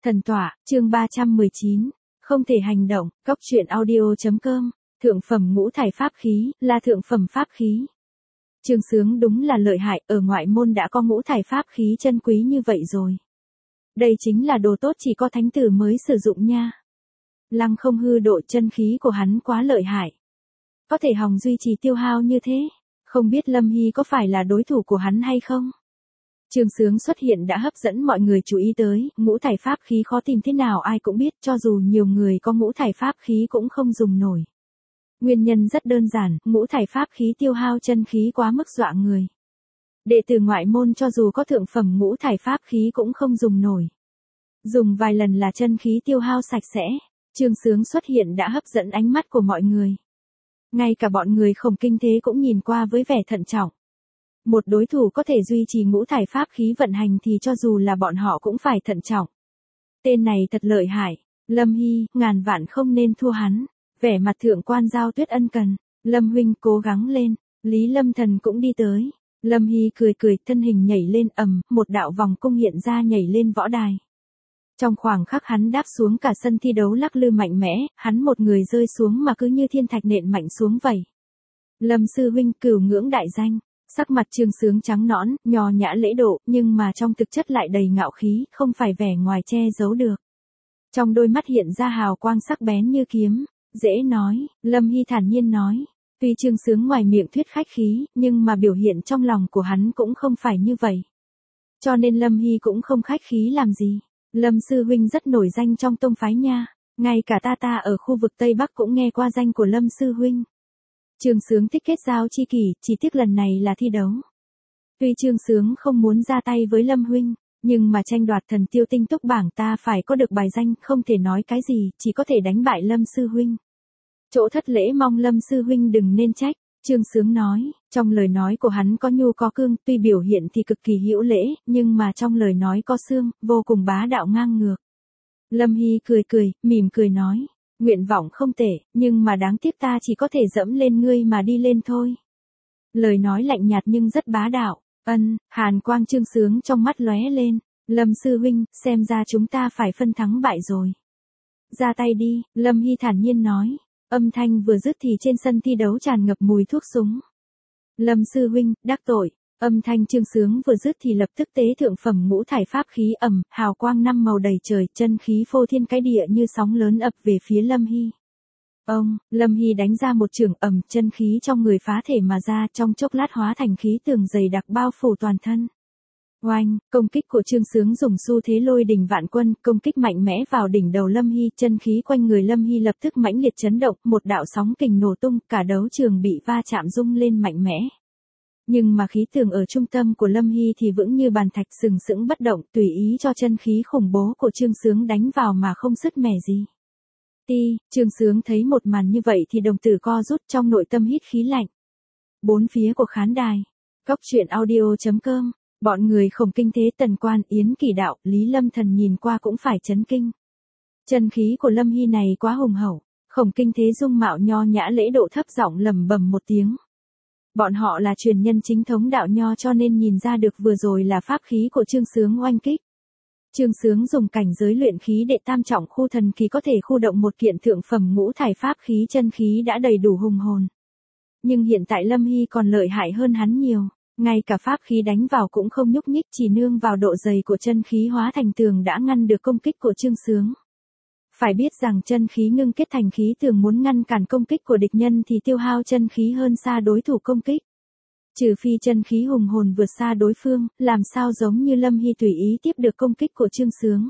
Thần tọa, chương 319. Không thể hành động, Cóc truyện audio.com. Thượng phẩm ngũ thải pháp khí, là thượng phẩm pháp khí. Trương Sướng đúng là lợi hại, ở ngoại môn đã có ngũ thải pháp khí chân quý như vậy rồi. Đây chính là đồ tốt chỉ có thánh tử mới sử dụng nha. Lăng không hư độ chân khí của hắn quá lợi hại. Có thể hòng duy trì tiêu hao như thế, không biết Lâm Hy có phải là đối thủ của hắn hay không? Trương Sướng xuất hiện đã hấp dẫn mọi người chú ý tới, ngũ thải pháp khí khó tìm thế nào ai cũng biết, cho dù nhiều người có ngũ thải pháp khí cũng không dùng nổi. Nguyên nhân rất đơn giản, ngũ thải pháp khí tiêu hao chân khí quá mức dọa người. Đệ tử ngoại môn cho dù có thượng phẩm ngũ thải pháp khí cũng không dùng nổi. Dùng vài lần là chân khí tiêu hao sạch sẽ, Trương Sướng xuất hiện đã hấp dẫn ánh mắt của mọi người. Ngay cả bọn người Khổng Kinh Thế cũng nhìn qua với vẻ thận trọng. Một đối thủ có thể duy trì ngũ thải pháp khí vận hành thì cho dù là bọn họ cũng phải thận trọng. Tên này thật lợi hại, Lâm Hy, ngàn vạn không nên thua hắn. Vẻ mặt thượng quan Giao Tuyết ân cần, Lâm huynh cố gắng lên, Lý Lâm Thần cũng đi tới. Lâm Hy cười cười, thân hình nhảy lên một đạo vòng cung hiện ra nhảy lên võ đài. Trong khoảng khắc hắn đáp xuống cả sân thi đấu lắc lư mạnh mẽ, hắn một người rơi xuống mà cứ như thiên thạch nện mạnh xuống vậy. Lâm sư huynh cửu ngưỡng đại danh. Sắc mặt Trương Sướng trắng nõn, nho nhã lễ độ, nhưng mà trong thực chất lại đầy ngạo khí, không phải vẻ ngoài che giấu được. Trong đôi mắt hiện ra hào quang sắc bén như kiếm. Dễ nói, Lâm Hy thản nhiên nói. Tuy Trương Sướng ngoài miệng thuyết khách khí, nhưng mà biểu hiện trong lòng của hắn cũng không phải như vậy. Cho nên Lâm Hy cũng không khách khí làm gì. Lâm sư huynh rất nổi danh trong tông phái nha. Ngay cả ta ở khu vực Tây Bắc cũng nghe qua danh của Lâm sư huynh. Trương Sướng thích kết giao chi kỷ, chỉ tiếc lần này là thi đấu. Tuy Trương Sướng không muốn ra tay với Lâm huynh, nhưng mà tranh đoạt thần tiêu tinh túc bảng ta phải có được bài danh, không thể nói cái gì, chỉ có thể đánh bại Lâm sư huynh. Chỗ thất lễ mong Lâm sư huynh đừng nên trách, Trương Sướng nói, trong lời nói của hắn có nhu có cương, tuy biểu hiện thì cực kỳ hữu lễ, nhưng mà trong lời nói có xương, vô cùng bá đạo ngang ngược. Lâm Hy cười cười, mỉm cười nói. Nguyện vọng không tệ, nhưng mà đáng tiếc ta chỉ có thể dẫm lên ngươi mà đi lên thôi. Lời nói lạnh nhạt nhưng rất bá đạo. Hàn quang Trương Sướng trong mắt lóe lên. Lâm sư huynh, xem ra chúng ta phải phân thắng bại rồi. Ra tay đi, Lâm Hy thản nhiên nói. Âm thanh vừa dứt thì trên sân thi đấu tràn ngập mùi thuốc súng. Lâm sư huynh, đắc tội. Âm thanh Trương Sướng vừa dứt thì lập tức tế thượng phẩm ngũ thải pháp khí hào quang năm màu đầy trời, chân khí phô thiên cái địa như sóng lớn ập về phía Lâm Hy. Lâm Hy đánh ra một chưởng chân khí trong người phá thể mà ra, trong chốc lát hóa thành khí tường dày đặc bao phủ toàn thân. Oanh, công kích của Trương Sướng dùng xu thế lôi đỉnh vạn quân, công kích mạnh mẽ vào đỉnh đầu Lâm Hy, chân khí quanh người Lâm Hy lập tức mãnh liệt chấn động, một đạo sóng kình nổ tung, cả đấu trường bị va chạm rung lên mạnh mẽ. Nhưng mà khí tường ở trung tâm của Lâm Hy thì vững như bàn thạch sừng sững bất động, tùy ý cho chân khí khủng bố của Trương Sướng đánh vào mà không sứt mẻ gì. Trương Sướng thấy một màn như vậy thì đồng tử co rút, trong nội tâm hít khí lạnh. Bốn phía của khán đài, Cóc truyện audio.com, bọn người Khổng Kinh Thế, Tần Quan, Yến Kỳ Đạo, Lý Lâm Thần nhìn qua cũng phải chấn kinh. Chân khí của Lâm Hy này quá hùng hậu, Khổng Kinh Thế dung mạo nho nhã lễ độ thấp giọng lẩm bẩm một tiếng. Bọn họ là truyền nhân chính thống đạo nho cho nên nhìn ra được vừa rồi là pháp khí của Trương Sướng oanh kích. Trương Sướng dùng cảnh giới luyện khí đệ tam trọng khu thần kỳ có thể khu động một kiện thượng phẩm ngũ thải pháp khí chân khí đã đầy đủ hùng hồn. Nhưng hiện tại Lâm Hy còn lợi hại hơn hắn nhiều, ngay cả pháp khí đánh vào cũng không nhúc nhích, chỉ nương vào độ dày của chân khí hóa thành tường đã ngăn được công kích của Trương Sướng. Phải biết rằng chân khí ngưng kết thành khí tường muốn ngăn cản công kích của địch nhân thì tiêu hao chân khí hơn xa đối thủ công kích. Trừ phi chân khí hùng hồn vượt xa đối phương, làm sao giống như Lâm Hy tùy ý tiếp được công kích của Trương Sướng.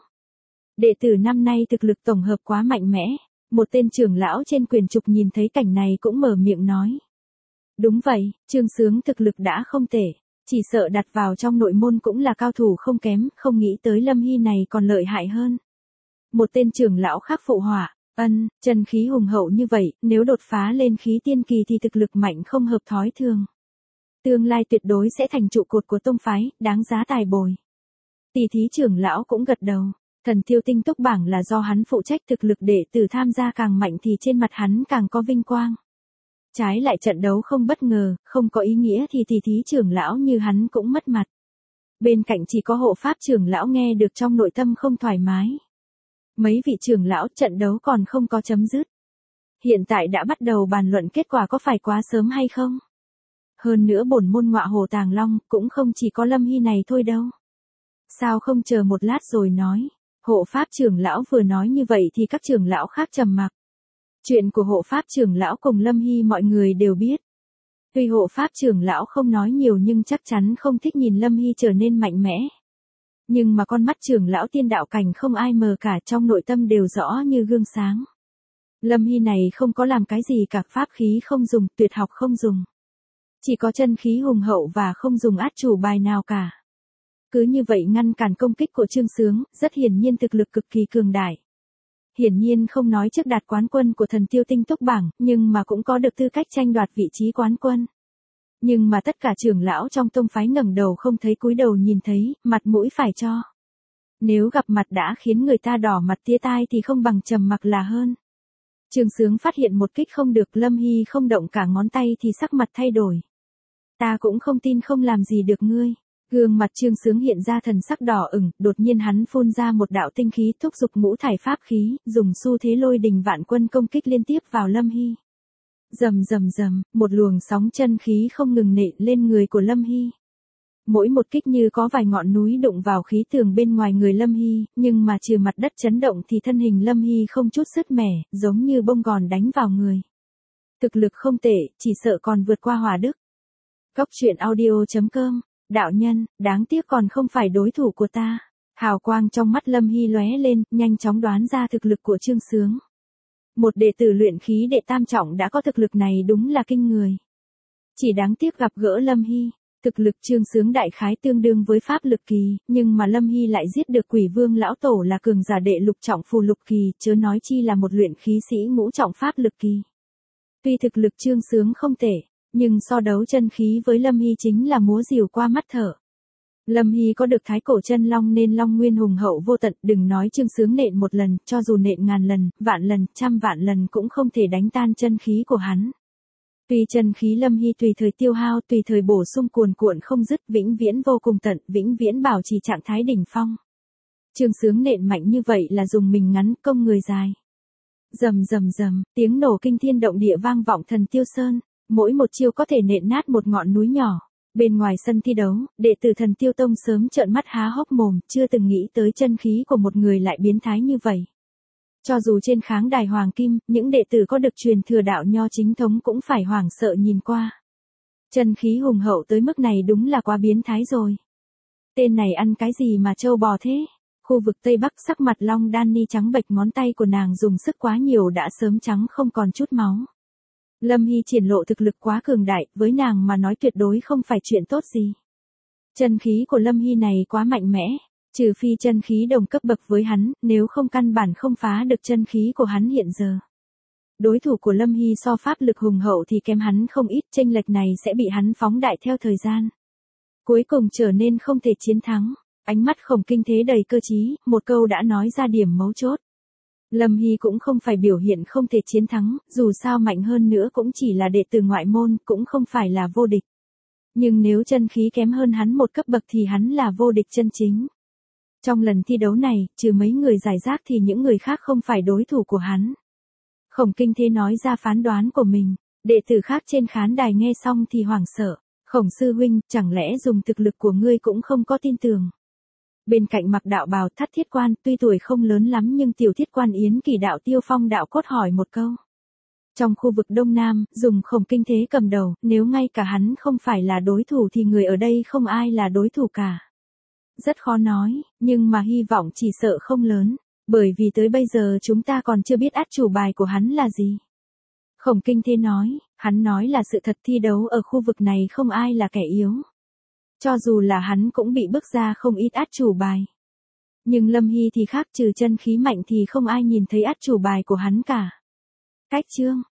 Đệ tử năm nay thực lực tổng hợp quá mạnh mẽ, một tên trưởng lão trên quyền trục nhìn thấy cảnh này cũng mở miệng nói. Đúng vậy, Trương Sướng thực lực đã không tệ, chỉ sợ đặt vào trong nội môn cũng là cao thủ không kém, không nghĩ tới Lâm Hy này còn lợi hại hơn. Một tên trưởng lão khác phụ họa, chân khí hùng hậu như vậy, nếu đột phá lên khí tiên kỳ thì thực lực mạnh không hợp thói thường. Tương lai tuyệt đối sẽ thành trụ cột của tông phái, đáng giá tài bồi. Tỷ thí trưởng lão cũng gật đầu, thần tiêu tinh túc bảng là do hắn phụ trách, thực lực đệ tử tham gia càng mạnh thì trên mặt hắn càng có vinh quang. Trái lại trận đấu không bất ngờ, không có ý nghĩa thì tỷ thí trưởng lão như hắn cũng mất mặt. Bên cạnh chỉ có hộ pháp trưởng lão nghe được trong nội tâm không thoải mái. Mấy vị trưởng lão, trận đấu còn không có chấm dứt. Hiện tại đã bắt đầu bàn luận kết quả có phải quá sớm hay không? Hơn nữa bổn môn ngọa hổ tàng long cũng không chỉ có Lâm Hy này thôi đâu. Sao không chờ một lát rồi nói? Hộ pháp trưởng lão vừa nói như vậy thì các trưởng lão khác trầm mặc. Chuyện của hộ pháp trưởng lão cùng Lâm Hy mọi người đều biết. Tuy hộ pháp trưởng lão không nói nhiều nhưng chắc chắn không thích nhìn Lâm Hy trở nên mạnh mẽ. Nhưng mà con mắt trưởng lão tiên đạo cảnh không ai mờ cả, trong nội tâm đều rõ như gương sáng. Lâm Hy này không có làm cái gì cả, pháp khí không dùng, tuyệt học không dùng. Chỉ có chân khí hùng hậu và không dùng át chủ bài nào cả. Cứ như vậy ngăn cản công kích của Trương Sướng, rất hiển nhiên thực lực cực kỳ cường đại. Hiển nhiên không nói trước đạt quán quân của thần tiêu tinh túc bảng, nhưng mà cũng có được tư cách tranh đoạt vị trí quán quân. Nhưng mà tất cả trưởng lão trong tông phái ngẩng đầu không thấy cúi đầu nhìn thấy, mặt mũi phải cho. Nếu gặp mặt đã khiến người ta đỏ mặt tía tai thì không bằng trầm mặc là hơn. Trương Sướng phát hiện một kích không được, Lâm Hy không động cả ngón tay thì sắc mặt thay đổi. Ta cũng không tin không làm gì được ngươi. Gương mặt Trương Sướng hiện ra thần sắc đỏ ửng, đột nhiên hắn phun ra một đạo tinh khí thúc giục ngũ thải pháp khí, dùng xu thế lôi đình vạn quân công kích liên tiếp vào Lâm Hy. Rầm rầm rầm, một luồng sóng chân khí không ngừng nện lên người của Lâm Hy. Mỗi một kích như có vài ngọn núi đụng vào khí tường bên ngoài người Lâm Hy, nhưng mà trừ mặt đất chấn động thì thân hình Lâm Hy không chút sứt mẻ, giống như bông gòn đánh vào người. Thực lực không tệ, chỉ sợ còn vượt qua Hỏa Đức. Cốc truyện audio.com, đạo nhân, đáng tiếc còn không phải đối thủ của ta. Hào quang trong mắt Lâm Hy lóe lên, nhanh chóng đoán ra thực lực của Trương Sướng. Một đệ tử luyện khí đệ tam trọng đã có thực lực này đúng là kinh người. Chỉ đáng tiếc gặp gỡ Lâm Hy, thực lực Trương Sướng đại khái tương đương với pháp lực kỳ, nhưng mà Lâm Hy lại giết được Quỷ Vương lão tổ là cường giả đệ lục trọng phù lục kỳ, chớ nói chi là một luyện khí sĩ ngũ trọng pháp lực kỳ. Tuy thực lực Trương Sướng không tệ, nhưng so đấu chân khí với Lâm Hy chính là múa rìu qua mắt thở. Lâm Hy có được thái cổ chân long nên long nguyên hùng hậu vô tận, đừng nói Trương Sướng nện một lần, cho dù nện ngàn lần, vạn lần, trăm vạn lần cũng không thể đánh tan chân khí của hắn. Tuy chân khí Lâm Hy tùy thời tiêu hao, tùy thời bổ sung cuồn cuộn không dứt, vĩnh viễn vô cùng tận, vĩnh viễn bảo trì trạng thái đỉnh phong. Trương Sướng nện mạnh như vậy là dùng mình ngắn, công người dài. Rầm rầm rầm, tiếng nổ kinh thiên động địa vang vọng thần tiêu sơn, mỗi một chiêu có thể nện nát một ngọn núi nhỏ. Bên ngoài sân thi đấu, đệ tử thần tiêu tông sớm trợn mắt há hốc mồm, chưa từng nghĩ tới chân khí của một người lại biến thái như vậy. Cho dù trên kháng đài hoàng kim, những đệ tử có được truyền thừa đạo nho chính thống cũng phải hoảng sợ nhìn qua. Chân khí hùng hậu tới mức này đúng là quá biến thái rồi. Tên này ăn cái gì mà trâu bò thế? Khu vực Tây Bắc sắc mặt Long Đan Ni trắng bệch, ngón tay của nàng dùng sức quá nhiều đã sớm trắng không còn chút máu. Lâm Hy triển lộ thực lực quá cường đại, với nàng mà nói tuyệt đối không phải chuyện tốt gì. Chân khí của Lâm Hy này quá mạnh mẽ, trừ phi chân khí đồng cấp bậc với hắn, nếu không căn bản không phá được chân khí của hắn hiện giờ. Đối thủ của Lâm Hy so pháp lực hùng hậu thì kém hắn không ít, chênh lệch này sẽ bị hắn phóng đại theo thời gian. Cuối cùng trở nên không thể chiến thắng. Ánh mắt Khổng Kinh Thế đầy cơ trí, một câu đã nói ra điểm mấu chốt. Lâm Hy cũng không phải biểu hiện không thể chiến thắng, dù sao mạnh hơn nữa cũng chỉ là đệ tử ngoại môn, cũng không phải là vô địch. Nhưng nếu chân khí kém hơn hắn một cấp bậc thì hắn là vô địch chân chính. Trong lần thi đấu này, trừ mấy người giải rác thì những người khác không phải đối thủ của hắn. Khổng Kinh Thế nói ra phán đoán của mình, đệ tử khác trên khán đài nghe xong thì hoảng sợ. Khổng sư huynh, chẳng lẽ dùng thực lực của ngươi cũng không có tin tưởng? Bên cạnh mặc đạo bào Thất Thiết Quan, tuy tuổi không lớn lắm nhưng tiểu Thiết Quan Yến Kỳ đạo Tiêu Phong đạo cốt hỏi một câu. Trong khu vực Đông Nam, dùng Khổng Kinh Thế cầm đầu, nếu ngay cả hắn không phải là đối thủ thì người ở đây không ai là đối thủ cả. Rất khó nói, nhưng mà hy vọng chỉ sợ không lớn, bởi vì tới bây giờ chúng ta còn chưa biết át chủ bài của hắn là gì. Khổng Kinh Thế nói, hắn nói là sự thật, thi đấu ở khu vực này không ai là kẻ yếu. Cho dù là hắn cũng bị bước ra không ít át chủ bài. Nhưng Lâm Hy thì khác, trừ chân khí mạnh thì không ai nhìn thấy át chủ bài của hắn cả. Cách chương